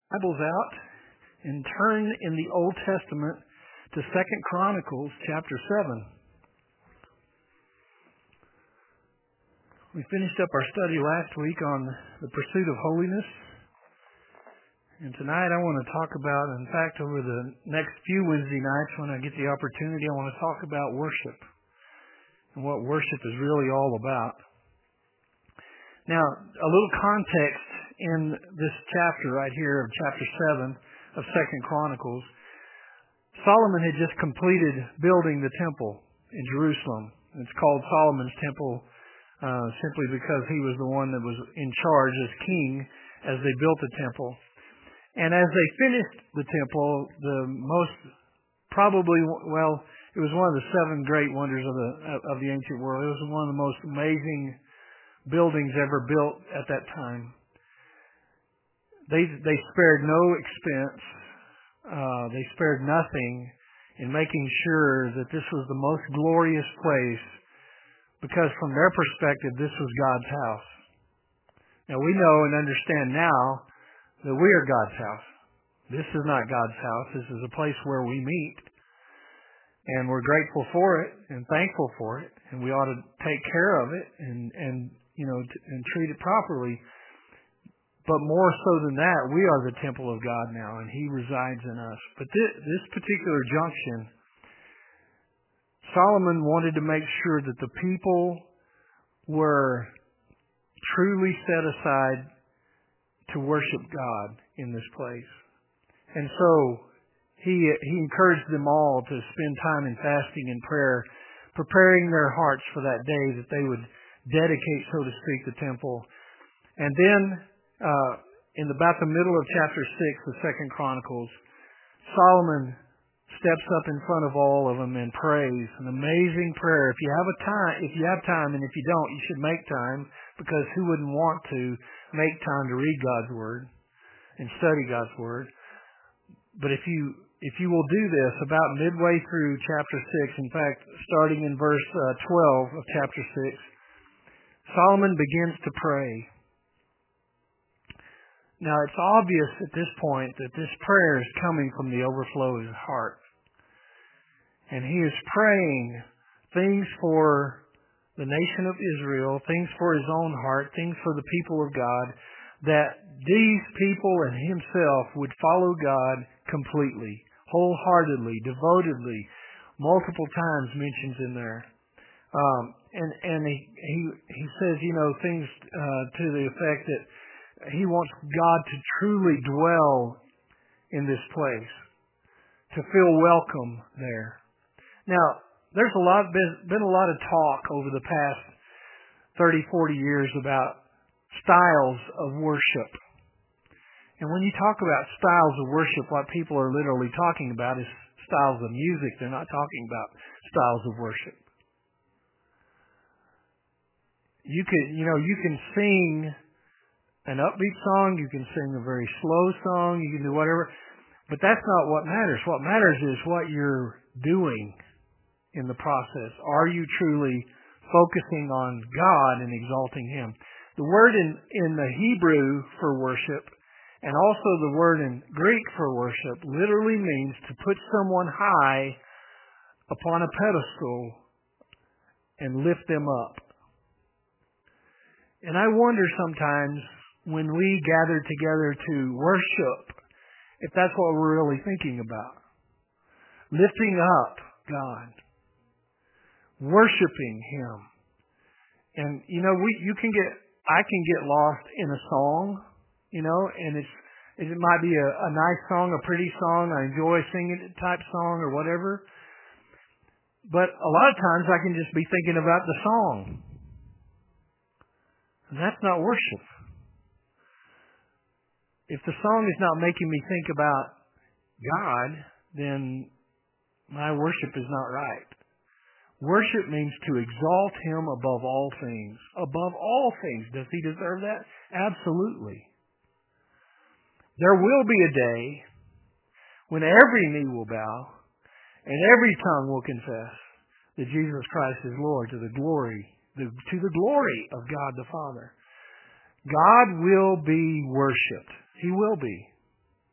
Bibles out and turn in the Old Testament to 2 Chronicles chapter 7. We finished up our study last week on the pursuit of holiness. And tonight I want to talk about, in fact, over the next few Wednesday nights when I get the opportunity, I want to talk about worship and what worship is really all about. Now, a little context in this chapter right here of chapter 7 of 2 Chronicles. Solomon had just completed building the temple in Jerusalem. It's called Solomon's Temple simply because he was the one that was in charge as king as they built the temple. And as they finished the temple, it was one of the 7 great wonders of the ancient world. It was one of the most amazing buildings ever built at that time. They spared no expense. They spared nothing in making sure that this was the most glorious place, because from their perspective, this was God's house. Now we know and understand now that we are God's house. This is not God's house. This is a place where we meet. And we're grateful for it and thankful for it. And we ought to take care of it and treat it properly. But more so than that, we are the temple of God now, and He resides in us. But this particular junction, Solomon wanted to make sure that the people were truly set aside to worship God in this place. And so he encouraged them all to spend time in fasting and prayer, preparing their hearts for that day that they would dedicate, so to speak, the temple. And then in about the middle of chapter 6 of 2 Chronicles, Solomon steps up in front of all of them and prays an amazing prayer. If you have time, and if you don't, you should make time, because who wouldn't want to make time to read God's Word and study God's Word? But if you will do this about midway through chapter 6, in fact, starting in verse 12 of chapter 6, Solomon begins to pray. Now, it's obvious at this point that this prayer is coming from the overflow of his heart. And he is praying things for the nation of Israel, things for his own heart, things for the people of God, that these people and himself would follow God completely, wholeheartedly, devotedly, multiple times mentions in there. And he says, things to the effect that he wants God to truly dwell in this place, to feel welcome there. Now, there's been a lot of talk over the past 30, 40 years about styles of worship. And when you talk about styles of worship, what people are literally talking about is styles of music. They're not talking about styles of worship. You can sing an upbeat song, you can sing a very slow song, you can do whatever, but that's not what matters. What matters is what you're doing in the process. Are you truly focusing on God and exalting Him? The word in the Hebrew for worship, and also the word in Greek for worship, literally means to put someone high upon a pedestal and lift them up. And I wonder sometimes, when we gather together to worship, if that's what we're really thinking about. Lifting up God. Worshiping Him. And, I can get lost in a song, and it might be a nice song, a pretty song, I enjoy singing it type song or whatever. But a lot of times I can just be thinking about the song. And that's not worship. If the song is not making me think about God, then my worship is not right. Worship means to exalt Him above all things. Above all things. Does He deserve that? Absolutely. There will be a day when every knee will bow and every tongue will confess that Jesus Christ is Lord, to the glory of God the Father. God will be worshipped. He will be.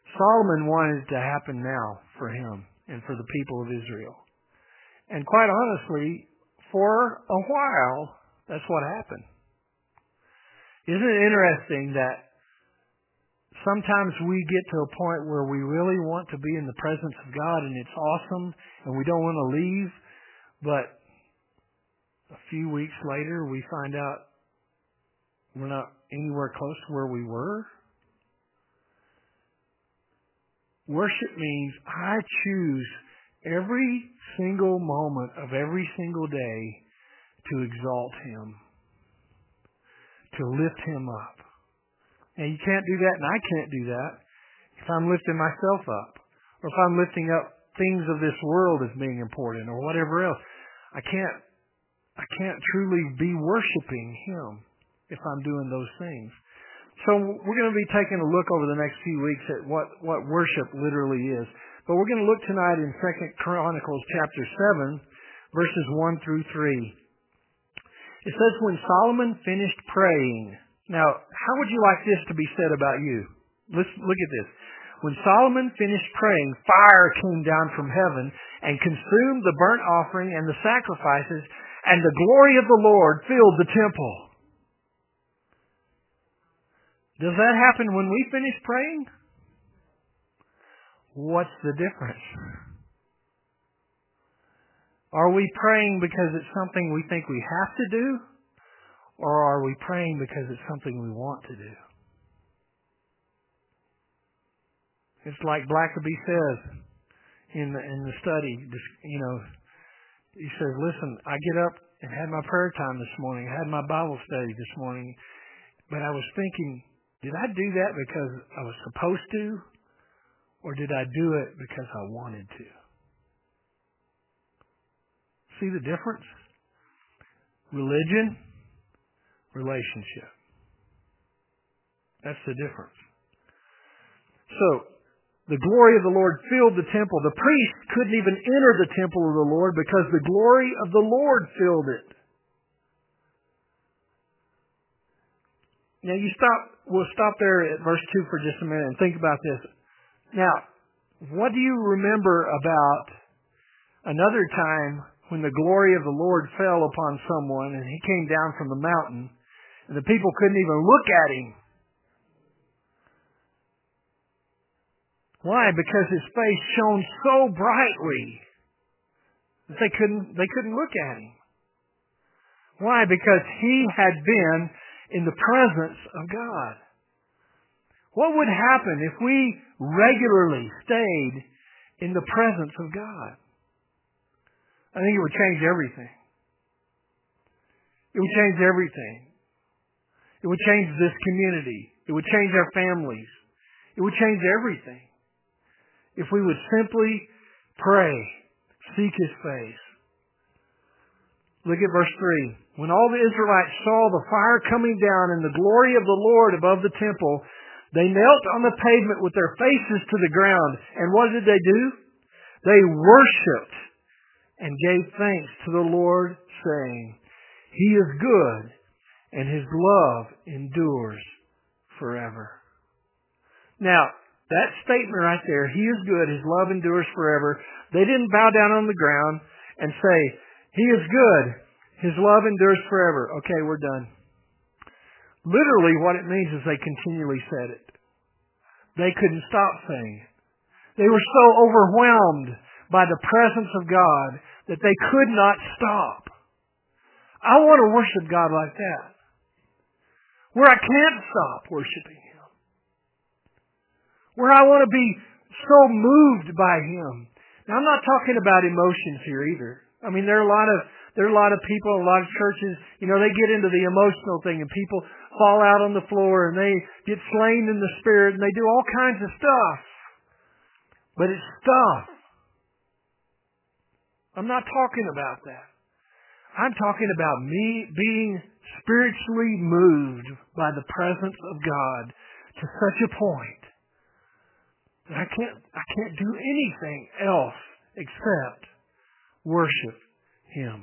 Solomon wanted it to happen now for him and for the people of Israel. And quite honestly, for a while, that's what happened. Isn't it interesting that sometimes we get to a point where we really want to be in the presence of God and it's awesome and we don't want to leave, but a few weeks later we find out we're not anywhere close to where we were? Worship means I choose every single moment of every single day to exalt Him, to lift Him up. And you can't do that, and I can't do that if I'm lifting myself up, or if I'm lifting up things of this world as being important, or whatever else. I can't truly be worshiping Him if I'm doing those things. So we're going to be taking a look over the next few weeks at what worship literally is. But we're going to look tonight in 2 Chronicles chapter 7, verses 1 through 3. It says, when Solomon finished praying. Now, how would you like this to be said about you? Let's look at this. When Solomon finished praying, fire came down from heaven and consumed the burnt offering and the sacrifices, and the glory of the Lord filled the temple. Does that happen when we finish praying? What's the difference? Are we praying because it's something we think we have to do? Or are we praying because it's something we want to do? It's like Blackaby says in the study, he says, listen, I get up and had my prayer time this morning. I had my Bible study this morning. But I was thinking, did I do that because I was supposed to? Or did I do it because I wanted to? See the difference? Religion, relationship. That's the difference. So, the glory of the Lord filled the temple. The priest couldn't even enter the temple of the Lord because the glory of the Lord filled it. Now we'll stop there at verse 2 for just a minute and think about this. Now, what do you remember about another time when the glory of the Lord fell upon someone and he came down from the mountain and the people couldn't even look at him? Why? Because his face shone so brightly that they couldn't look at him. Why? Because he had been in the presence of God. What would happen if we regularly stayed in the presence of God? I think it would change everything. It would change everything. It would change this community. It would change our families. It would change everything. If we would simply pray, seek His face. Look at verse 3. When all the Israelites saw the fire coming down and the glory of the Lord above the temple, they knelt on the pavement with their faces to the ground. And what did they do? They worshipped and gave thanks to the Lord, saying, He is good, and His love endures forever. Now, that statement right there, He is good, His love endures forever. They didn't bow down on the ground and say, He is good, His love endures forever. Okay, we're done. Literally what it means is they continually said it. They couldn't stop saying it. They were so overwhelmed by the presence of God that they could not stop. I want to worship God like that, where I can't stop worshiping Him, where I want to be so moved by Him. Now, I'm not talking about emotions here either. I mean, there are a lot of people, a lot of churches, they get into the emotional thing and people fall out on the floor and they get slain in the Spirit and they do all kinds of stuff. But it's stuff. I'm not talking about that. I'm talking about me being spiritually moved by the presence of God to such a point that I can't do anything else except worship Him.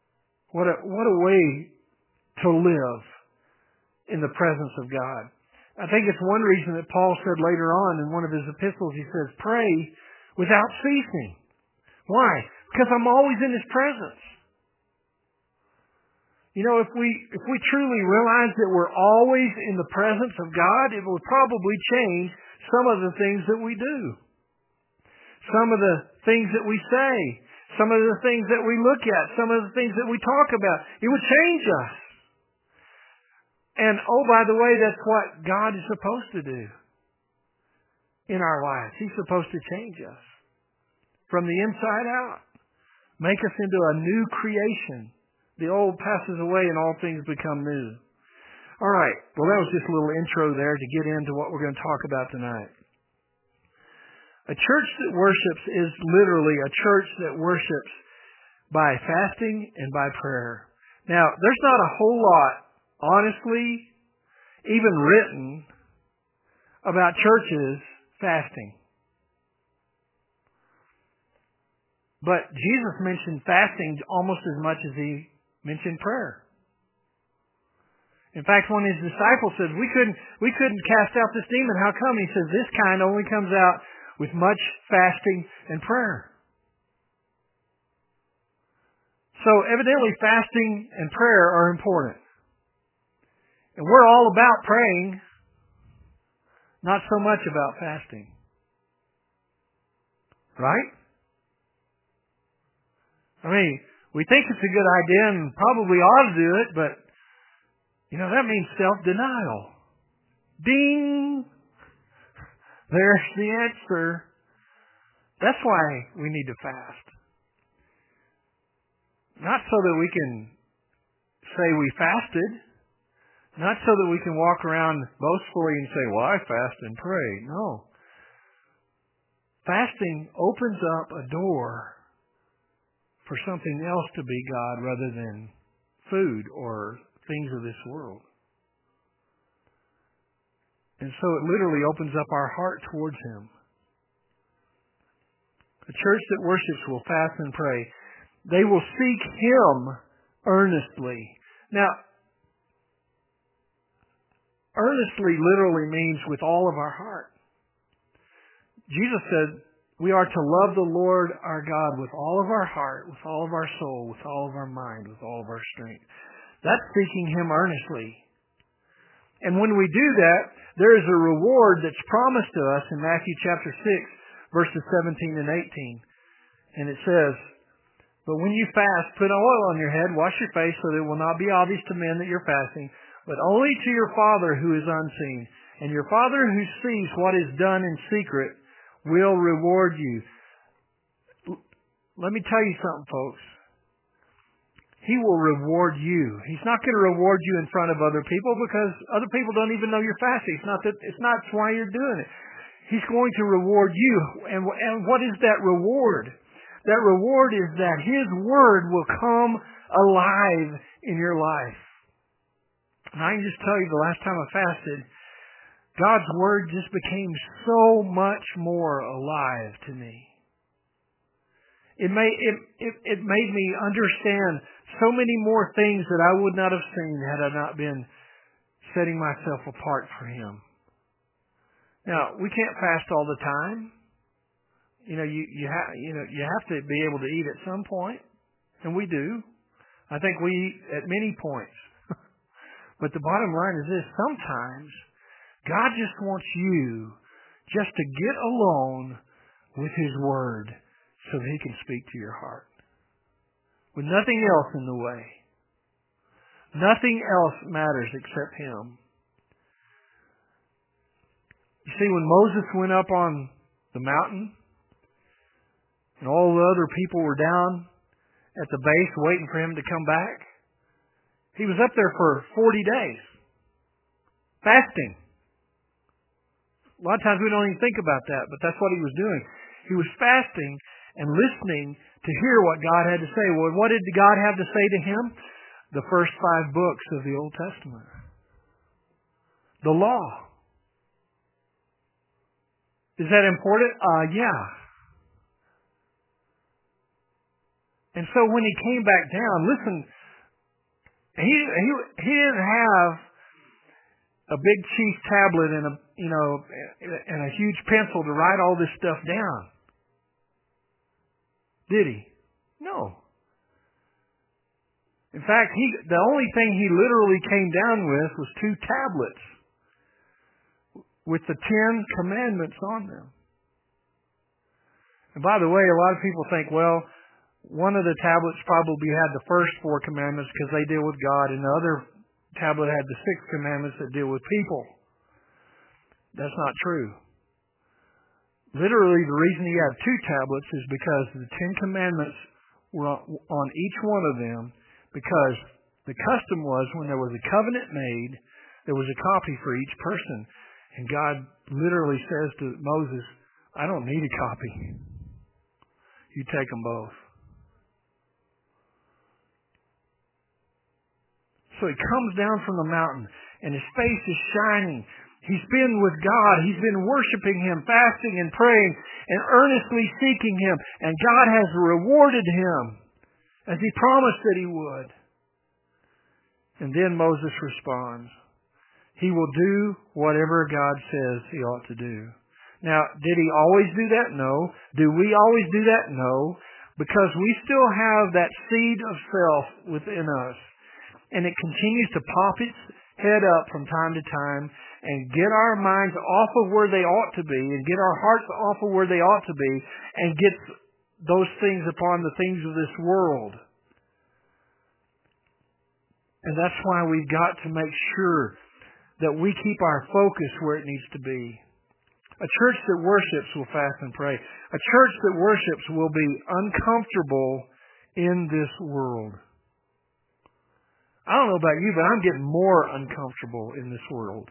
What a way to live in the presence of God. I think it's one reason that Paul said later on in one of his epistles, he says, pray without ceasing. Why? Because I'm always in His presence. You know, if we truly realize that we're always in the presence of God, it will probably change some of the things that we do. Some of the things that we say. Some of the things that we look at. Some of the things that we talk about. It would change us. And, oh, by the way, that's what God is supposed to do in our lives. He's supposed to change us from the inside out. Make us into a new creation. The old passes away and all things become new. All right. Well, that was just a little intro there to get into what we're going to talk about tonight. A church that worships is literally a church that worships by fasting and by prayer. Now, there's not a whole lot, honestly, even written about churches fasting. But Jesus mentioned fasting almost as much as He mentioned prayer. In fact, one of His disciples said, we couldn't cast out this demon. How come? He says, this kind only comes out with much fasting and prayer. So evidently fasting and prayer are important. And we're all about praying, not so much about fasting. Right? I mean, we think it's a good idea and probably ought to do it, but, that means self-denial. Ding! There's the answer. That's why we need to fast. Not so that we can say we fasted. Not so that we can walk around boastfully and say, well, I fast and pray. No. Fasting opens up a door for something else to be God rather than food or things of this world. And so it literally opens up our heart towards Him. A church that worships will fast and pray. They will seek Him earnestly. Now, earnestly literally means with all of our heart. Jesus said we are to love the Lord our God with all of our heart, with all of our soul, with all of our mind, with all of our strength. That's seeking Him earnestly. And when we do that, there is a reward that's promised to us in Matthew chapter 6, verses 17 and 18. And it says, but when you fast, put oil on your head, wash your face, so that it will not be obvious to men that you're fasting, but only to your Father who is unseen. And your Father who sees what is done in secret will reward you. Let me tell you something, folks. He will reward you. He's not going to reward you in front of other people because other people don't even know you're fasting. It's not why you're doing it. He's going to reward you. And what is that reward? That reward is that His Word will come alive in your life. And I can just tell you, the last time I fasted, God's Word just became so much more alive to me. It made me understand so many more things that I would not have seen had I not been setting myself apart for Him. Now, we can't fast all the time. You have to be able to eat at some point, and we do. I think we eat at many points. But the bottom line is this: sometimes God just wants you just to get alone with His Word so that He can speak to your heart. With nothing else in the way. Nothing else matters except Him. You see, when Moses went up on the mountain and all the other people were down at the base waiting for him to come back, he was up there for 40 days. Fasting. A lot of times we don't even think about that, but that's what he was doing. He was fasting and listening to hear what God had to say. Well, what did God have to say to him? The first 5 books of the Old Testament. The law. Is that important? Yeah. And so when he came back down, listen, he didn't have a big chief tablet and and a huge pencil to write all this stuff down. Did he? No. In fact, the only thing he literally came down with was 2 tablets with the 10 commandments on them. And by the way, a lot of people think, well, one of the tablets probably had the first 4 commandments because they deal with God, and the other tablet had the 6 commandments that deal with people. That's not true. Literally, the reason he had 2 tablets is because the 10 commandments were on each one of them, because the custom was when there was a covenant made, there was a copy for each person. And God literally says to Moses, I don't need a copy. You take them both. So he comes down from the mountain, and his face is shining. He's been with God. He's been worshiping Him, fasting and praying, and earnestly seeking Him. And God has rewarded him, as He promised that He would. And then Moses responds, he will do whatever God says he ought to do. Now, did he always do that? No. Do we always do that? No. Because we still have that seed of self within us. And it continues to pop its head up from time to time and get our minds off of where they ought to be and get our hearts off of where they ought to be and get those things upon the things of this world. And that's why we've got to make sure that we keep our focus where it needs to be. A church that worships will fast and pray. A church that worships will be uncomfortable in this world. I don't know about you, but I'm getting more uncomfortable in this world.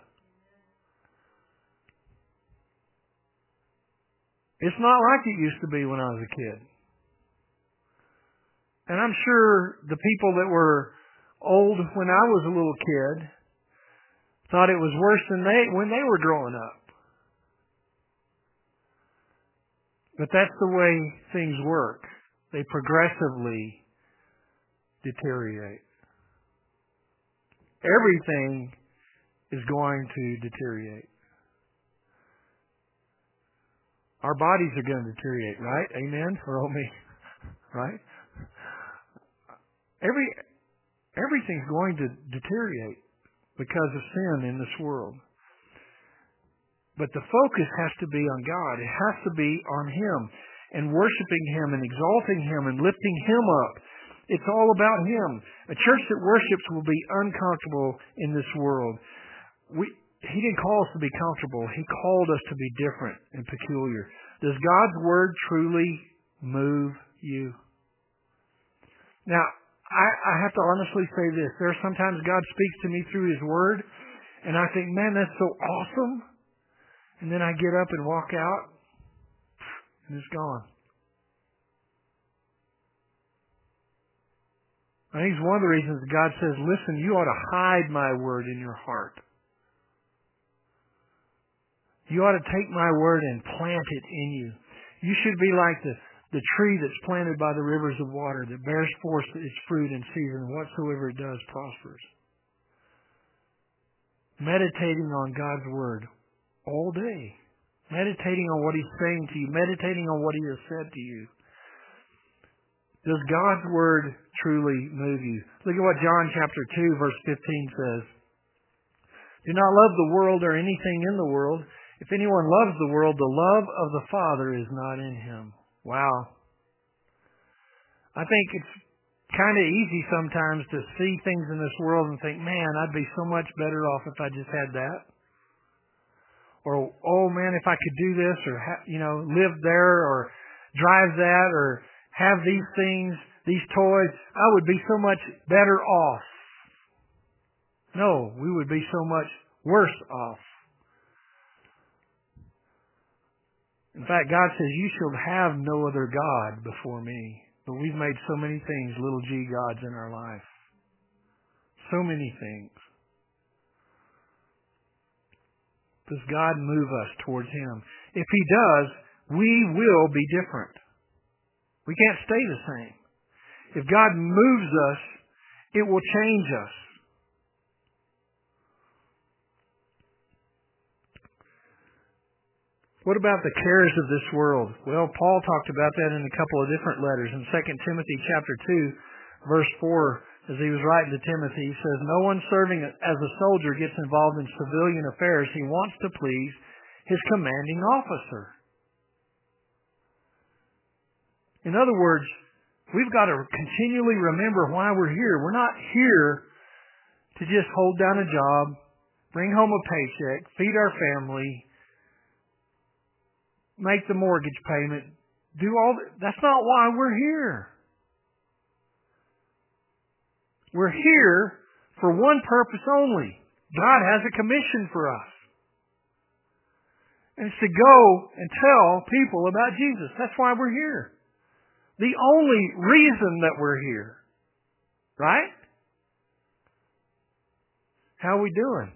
It's not like it used to be when I was a kid. And I'm sure the people that were old when I was a little kid thought it was worse than when they were growing up. But that's the way things work. They progressively deteriorate. Everything is going to deteriorate. Our bodies are going to deteriorate, right? Amen? For all me, right? Everything's going to deteriorate because of sin in this world. But the focus has to be on God. It has to be on Him and worshiping Him and exalting Him and lifting Him up. It's all about Him. A church that worships will be uncomfortable in this world. He didn't call us to be comfortable. He called us to be different and peculiar. Does God's Word truly move you? Now, I have to honestly say this. There are sometimes God speaks to me through His Word, and I think, man, that's so awesome. And then I get up and walk out, and it's gone. I think it's one of the reasons God says, listen, you ought to hide my Word in your heart. You ought to take my Word and plant it in you. You should be like the tree that's planted by the rivers of water that bears forth its fruit in season, and whatsoever it does prospers. Meditating on God's Word all day. Meditating on what He's saying to you. Meditating on what He has said to you. Does God's Word truly move you? Look at what John chapter 2 verse 15 says. Do not love the world or anything in the world. If anyone loves the world, the love of the Father is not in him. Wow. I think it's kind of easy sometimes to see things in this world and think, man, I'd be so much better off if I just had that. Or, oh man, if I could do this, or live there, or drive that, or have these things, these toys, I would be so much better off. No, we would be so much worse off. In fact, God says, you shall have no other God before me. But we've made so many things little g gods in our life. So many things. Does God move us towards Him? If He does, we will be different. We can't stay the same. If God moves us, it will change us. What about the cares of this world? Well, Paul talked about that in a couple of different letters. In 2 Timothy chapter 2, verse 4, as he was writing to Timothy, he says, "No one serving as a soldier gets involved in civilian affairs. He wants to please his commanding officer." In other words, we've got to continually remember why we're here. We're not here to just hold down a job, bring home a paycheck, feed our family, make the mortgage payment, do all that. That's not why we're here. We're here for one purpose only. God has a commission for us. And it's to go and tell people about Jesus. That's why we're here. The only reason that we're here. Right? How are we doing?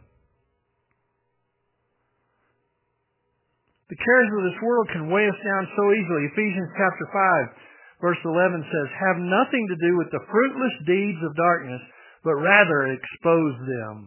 The cares of this world can weigh us down so easily. Ephesians chapter 5, verse 11 says, "Have nothing to do with the fruitless deeds of darkness, but rather expose them."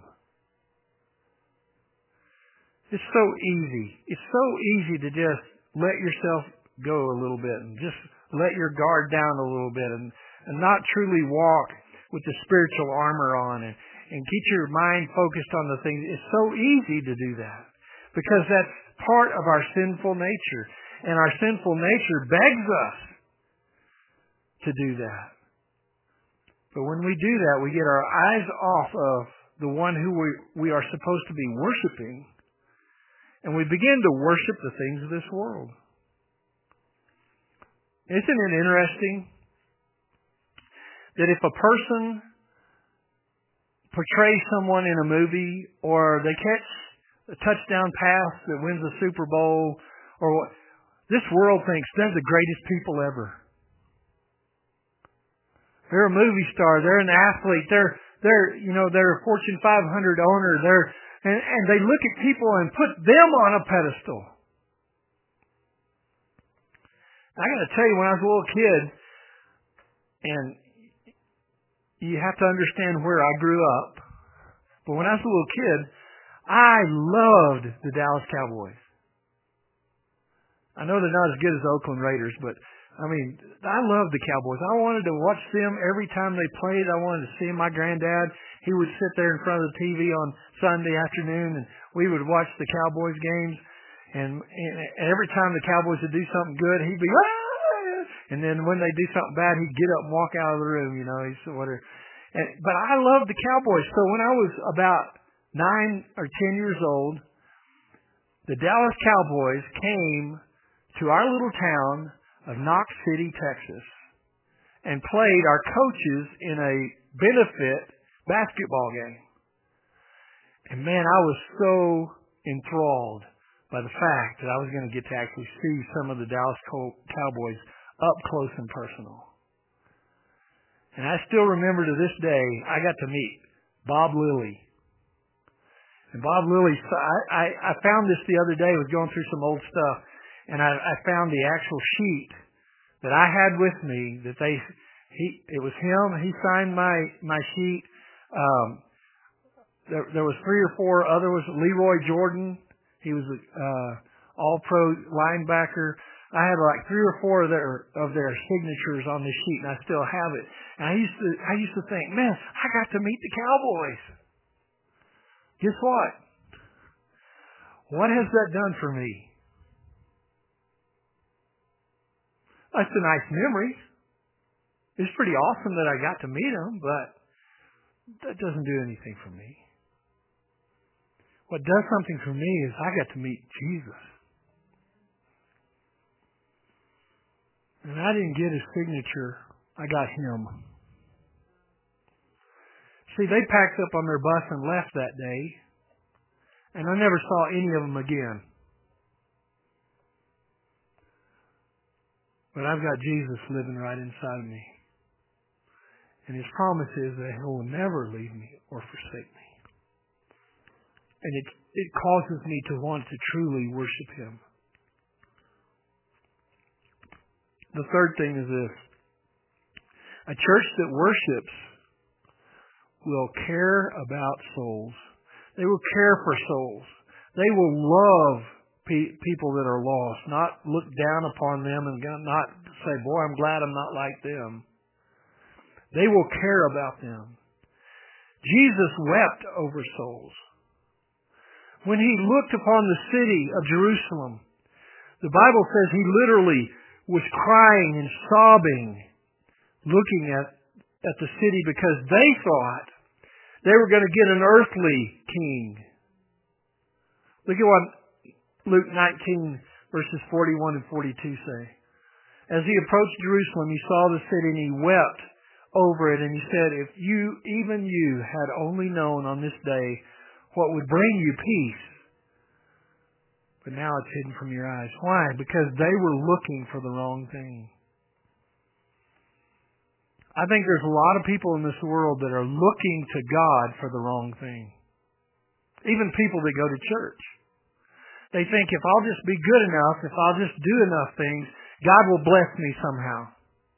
It's so easy. It's so easy to just let yourself go a little bit and just let your guard down a little bit and not truly walk with the spiritual armor on and get your mind focused on the things. It's so easy to do that because that's part of our sinful nature. And our sinful nature begs us to do that. But when we do that, we get our eyes off of the one who we are supposed to be worshiping, and we begin to worship the things of this world. Isn't it interesting that if a person portrays someone in a movie, or they catch a touchdown pass that wins a Super Bowl, or what, this world thinks they're the greatest people ever. They're a movie star. They're an athlete. They're a Fortune 500 owner. And they look at people and put them on a pedestal. I got to tell you, when I was a little kid, and you have to understand where I grew up, but when I was a little kid, I loved the Dallas Cowboys. I know they're not as good as the Oakland Raiders, but I loved the Cowboys. I wanted to watch them every time they played. I wanted to see them. My granddad, he would sit there in front of the TV on Sunday afternoon, and we would watch the Cowboys games. And every time the Cowboys would do something good, he'd be, "Ah!" And then when they do something bad, he'd get up and walk out of the room, He's whatever. But I loved the Cowboys. So when I was about 9 or 10 years old, the Dallas Cowboys came to our little town of Knox City, Texas, and played our coaches in a benefit basketball game. And man, I was so enthralled by the fact that I was going to get to actually see some of the Dallas Cowboys up close and personal. And I still remember to this day, I got to meet Bob Lilly. And Bob Lilly, I found this the other day. I was going through some old stuff, and I found the actual sheet that I had with me that it was him. He signed my sheet. There was 3 or 4 other was Leroy Jordan. He was all-pro linebacker. I had like 3 or 4 of their signatures on the sheet, and I still have it. And I used to think, man, I got to meet the Cowboys. Guess what? What has that done for me? That's a nice memory. It's pretty awesome that I got to meet them, but that doesn't do anything for me. What does something for me is I got to meet Jesus. And I didn't get his signature. I got him. See, they packed up on their bus and left that day, and I never saw any of them again. But I've got Jesus living right inside of me. And his promise is that he will never leave me or forsake me. And it causes me to want to truly worship him. The third thing is this. A church that worships will care about souls. They will care for souls. They will love people that are lost, not look down upon them and not say, boy, I'm glad I'm not like them. They will care about them. Jesus wept over souls. When he looked upon the city of Jerusalem, the Bible says he literally was crying and sobbing, looking at the city because they thought they were going to get an earthly king. Look at what Luke 19 verses 41 and 42 say. As he approached Jerusalem, he saw the city and he wept over it, and he said, if you, even you, had only known on this day what would bring you peace, but now it's hidden from your eyes. Why? Because they were looking for the wrong thing. I think there's a lot of people in this world that are looking to God for the wrong thing. Even people that go to church. They think if I'll just be good enough, if I'll just do enough things, God will bless me somehow.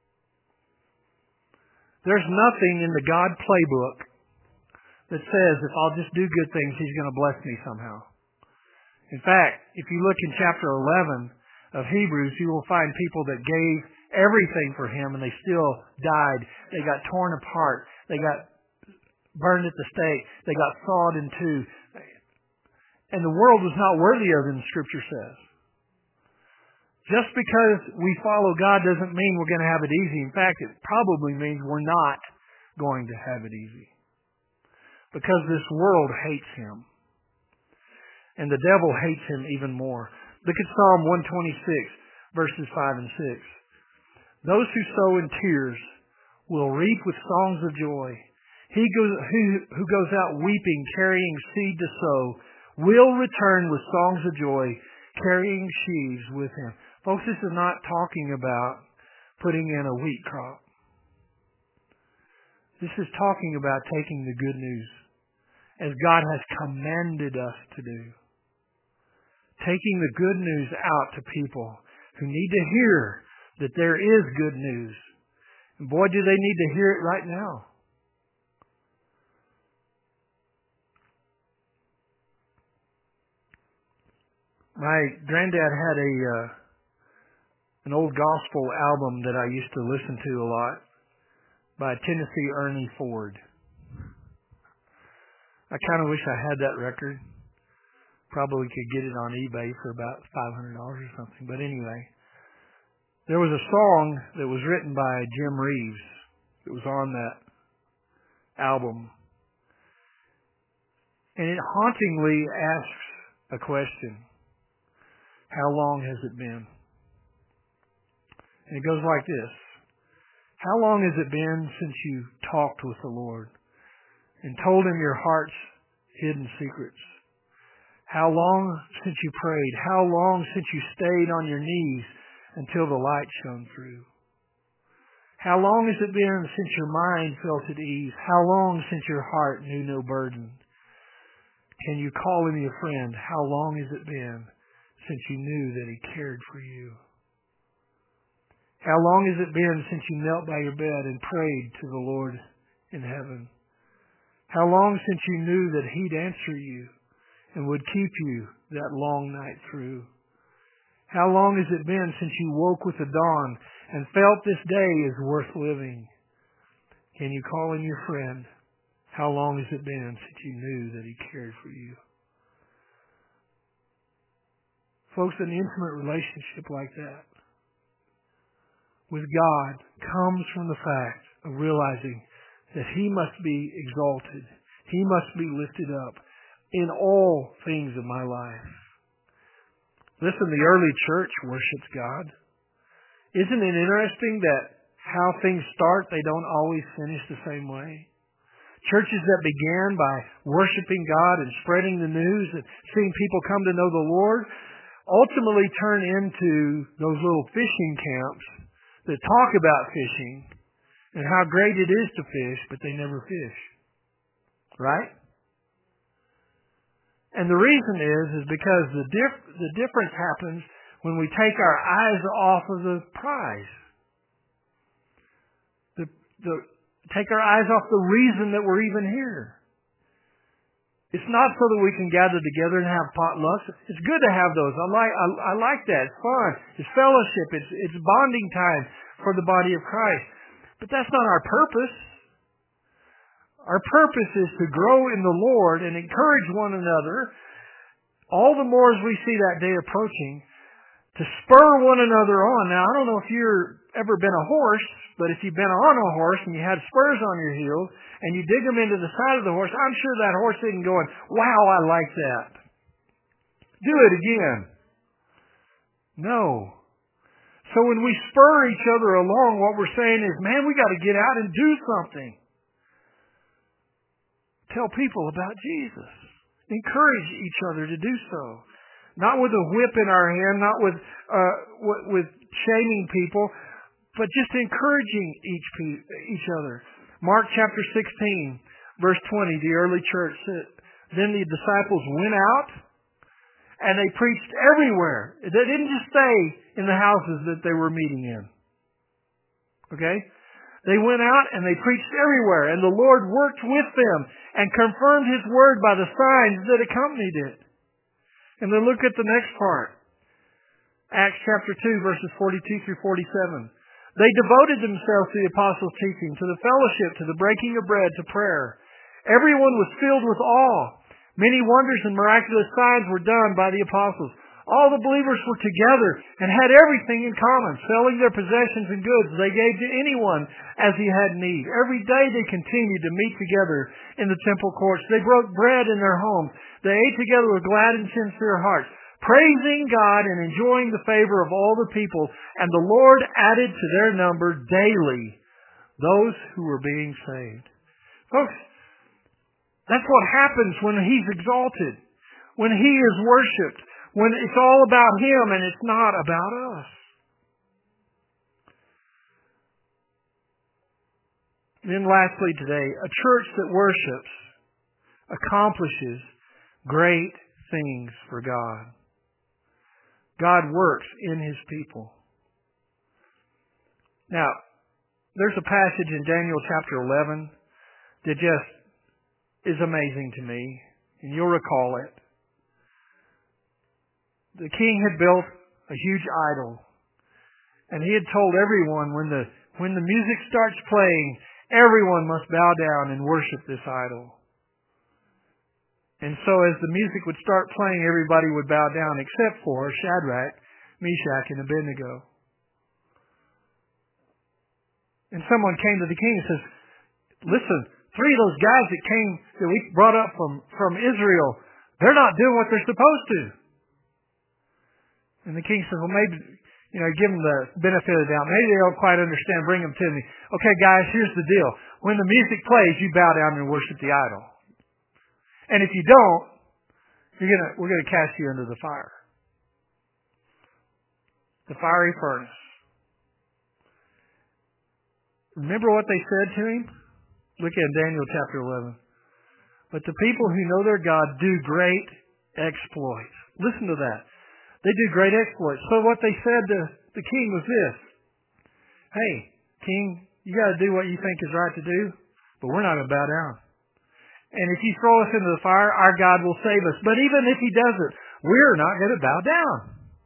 There's nothing in the God playbook that says if I'll just do good things, He's going to bless me somehow. In fact, if you look in chapter 11 of Hebrews, you will find people that gave everything for Him and they still died. They got torn apart. They got burned at the stake. They got sawed in two. And the world was not worthy of them, Scripture says. Just because we follow God doesn't mean we're going to have it easy. In fact, it probably means we're not going to have it easy. Because this world hates Him. And the devil hates Him even more. Look at Psalm 126, verses 5 and 6. Those who sow in tears will reap with songs of joy. He who goes out weeping, carrying seed to sow, will return with songs of joy, carrying sheaves with him. Folks, this is not talking about putting in a wheat crop. This is talking about taking the good news, as God has commanded us to do. Taking the good news out to people who need to hear that there is good news. And boy, do they need to hear it right now. My granddad had an old gospel album that I used to listen to a lot by Tennessee Ernie Ford. I kind of wish I had that record. Probably could get it on eBay for about $500 or something. But anyway, there was a song that was written by Jim Reeves. It was on that album. And it hauntingly asks a question. How long has it been? And it goes like this. How long has it been since you talked with the Lord and told Him your heart's hidden secrets? How long since you prayed? How long since you stayed on your knees until the light shone through? How long has it been since your mind felt at ease? How long since your heart knew no burden? Can you call Him your friend? How long has it been since you knew that He cared for you? How long has it been since you knelt by your bed and prayed to the Lord in heaven? How long since you knew that He'd answer you and would keep you that long night through? How long has it been since you woke with the dawn and felt this day is worth living? Can you call Him your friend? How long has it been since you knew that He cared for you? Folks, an intimate relationship like that with God comes from the fact of realizing that He must be exalted. He must be lifted up in all things of my life. Listen, the early church worships God. Isn't it interesting that how things start, they don't always finish the same way? Churches that began by worshiping God and spreading the news and seeing people come to know the Lord ultimately turn into those little fishing camps that talk about fishing and how great it is to fish, but they never fish. Right? And the reason is because the difference happens when we take our eyes off of the prize. Take our eyes off the reason that we're even here. It's not so that we can gather together and have potlucks. It's good to have those. I like that. It's fun. It's fellowship. It's bonding time for the body of Christ. But that's not our purpose. Our purpose is to grow in the Lord and encourage one another, all the more as we see that day approaching, to spur one another on. Now, I don't know if you've ever been a horse, but if you've been on a horse and you had spurs on your heels and you dig them into the side of the horse, I'm sure that horse isn't going, wow, I like that. Do it again. No. So when we spur each other along, what we're saying is, man, we got to get out and do something. Tell people about Jesus. Encourage each other to do so. Not with a whip in our hand, not with shaming people, but just encouraging each other. Mark chapter 16, verse 20, the early church said, then the disciples went out and they preached everywhere. They didn't just stay in the houses that they were meeting in. Okay? They went out and they preached everywhere, and the Lord worked with them and confirmed His word by the signs that accompanied it. And then look at the next part. Acts chapter 2, verses 42 through 47. They devoted themselves to the apostles' teaching, to the fellowship, to the breaking of bread, to prayer. Everyone was filled with awe. Many wonders and miraculous signs were done by the apostles. All the believers were together and had everything in common. Selling their possessions and goods, they gave to anyone as he had need. Every day they continued to meet together in the temple courts. They broke bread in their homes. They ate together with glad and sincere hearts, praising God and enjoying the favor of all the people. And the Lord added to their number daily those who were being saved. Folks, that's what happens when He's exalted, when He is worshipped, when it's all about Him and it's not about us. Then lastly today, a church that worships accomplishes great things for God. God works in His people. Now, there's a passage in Daniel chapter 11 that just is amazing to me, and you'll recall it. The king had built a huge idol, and he had told everyone when the music starts playing, everyone must bow down and worship this idol. And so as the music would start playing, everybody would bow down except for Shadrach, Meshach, and Abednego. And someone came to the king and says, listen, 3 of those guys that we brought up from Israel, they're not doing what they're supposed to. And the king says, well, maybe, give them the benefit of the doubt. Maybe they don't quite understand. Bring them to me. Okay, guys, here's the deal. When the music plays, you bow down and worship the idol. And if you don't, we're gonna cast you into the fire. The fiery furnace. Remember what they said to him? Look at Daniel chapter 11. But the people who know their God do great exploits. Listen to that. They do great exploits. So what they said to the king was this. Hey, king, you got to do what you think is right to do, but we're not going to bow down. And if you throw us into the fire, our God will save us. But even if He doesn't, we're not going to bow down.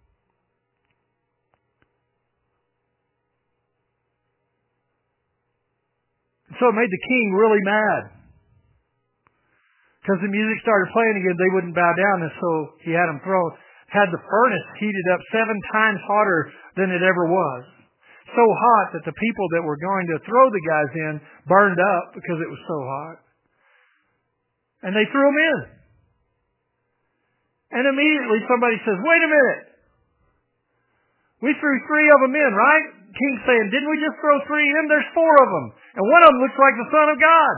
So it made the king really mad. Because the music started playing again, they wouldn't bow down, and so he had the furnace heated up 7 times hotter than it ever was. So hot that the people that were going to throw the guys in burned up because it was so hot. And they threw them in. And immediately somebody says, wait a minute. We threw 3 of them in, right? King's saying, didn't we just throw 3 in? There's 4 of them. And one of them looks like the Son of God.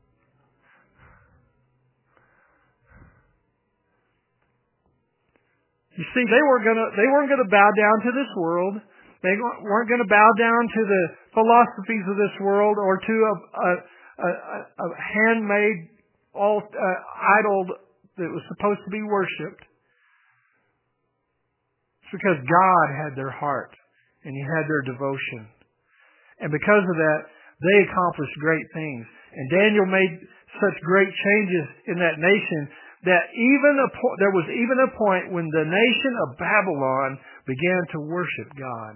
You see, they weren't going to bow down to this world. They weren't going to bow down to the philosophies of this world or to a handmade idol that was supposed to be worshipped. It's because God had their heart and He had their devotion. And because of that, they accomplished great things. And Daniel made such great changes in that nation that there was even a point when the nation of Babylon began to worship God.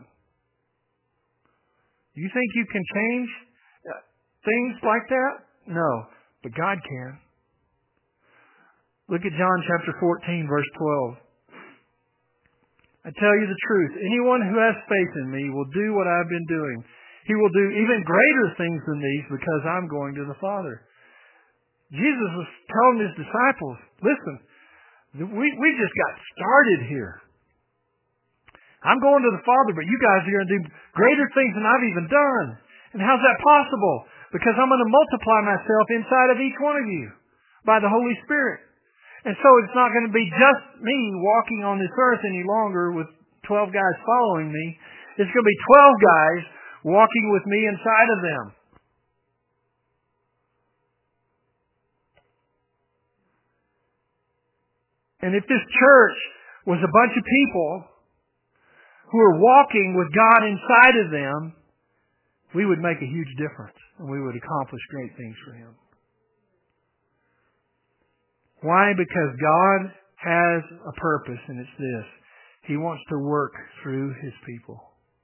You think you can change things like that? No, but God can. Look at John chapter 14, verse 12. I tell you the truth, anyone who has faith in me will do what I've been doing. He will do even greater things than these because I'm going to the Father. Jesus was telling his disciples, listen, we just got started here. I'm going to the Father, but you guys are going to do greater things than I've even done. And how's that possible? Because I'm going to multiply myself inside of each one of you by the Holy Spirit. And so it's not going to be just me walking on this earth any longer with 12 guys following me. It's going to be 12 guys walking with me inside of them. And if this church was a bunch of people who are walking with God inside of them, we would make a huge difference and we would accomplish great things for Him. Why? Because God has a purpose, and it's this. He wants to work through His people.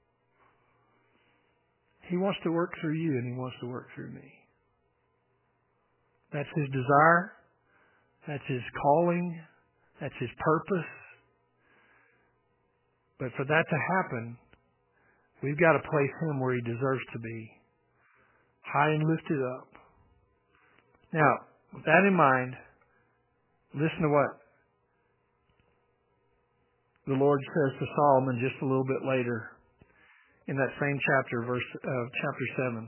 He wants to work through you, and He wants to work through me. That's His desire. That's His calling. That's His purpose. But for that to happen, we've got to place Him where He deserves to be, high and lifted up. Now, with that in mind, listen to what the Lord says to Solomon just a little bit later in that same chapter, chapter 7.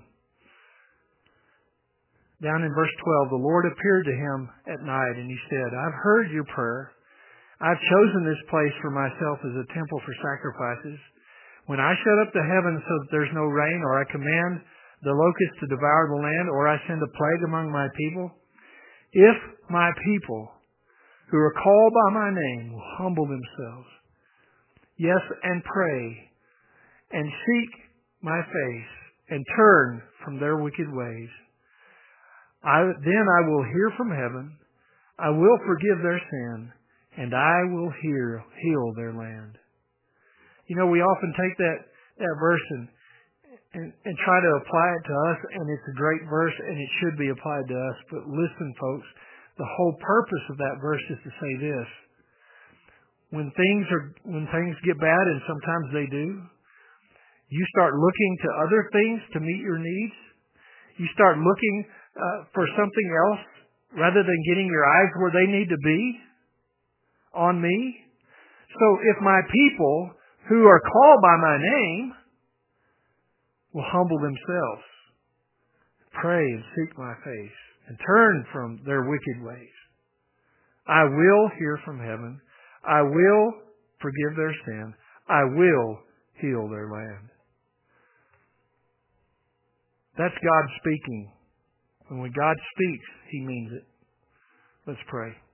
Down in verse 12, the Lord appeared to him at night, and He said, I've heard your prayer. I've chosen this place for myself as a temple for sacrifices. When I shut up the heavens so that there's no rain, or I command the locusts to devour the land, or I send a plague among my people, if my people who are called by my name will humble themselves, yes, and pray, and seek my face, and turn from their wicked ways, then I will hear from heaven, I will forgive their sin, and I will heal their land. You know, we often take that verse and try to apply it to us, and it's a great verse, and it should be applied to us. But listen, folks, the whole purpose of that verse is to say this. When things get bad, and sometimes they do, you start looking to other things to meet your needs. You start looking for something else rather than getting your eyes where they need to be, on me. So if my people who are called by my name will humble themselves, pray and seek my face, and turn from their wicked ways, I will hear from heaven. I will forgive their sin. I will heal their land. That's God speaking. And when God speaks, He means it. Let's pray.